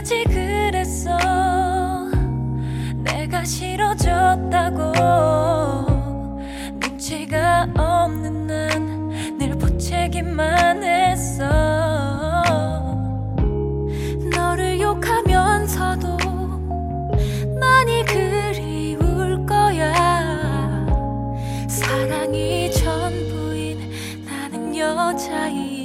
끝까지 그랬어. 내가 싫어졌다고 눈치가 없는 난 늘 보채기만 했어. 너를 욕하면서도 많이 그리울 거야. 사랑이 전부인 나는 여자이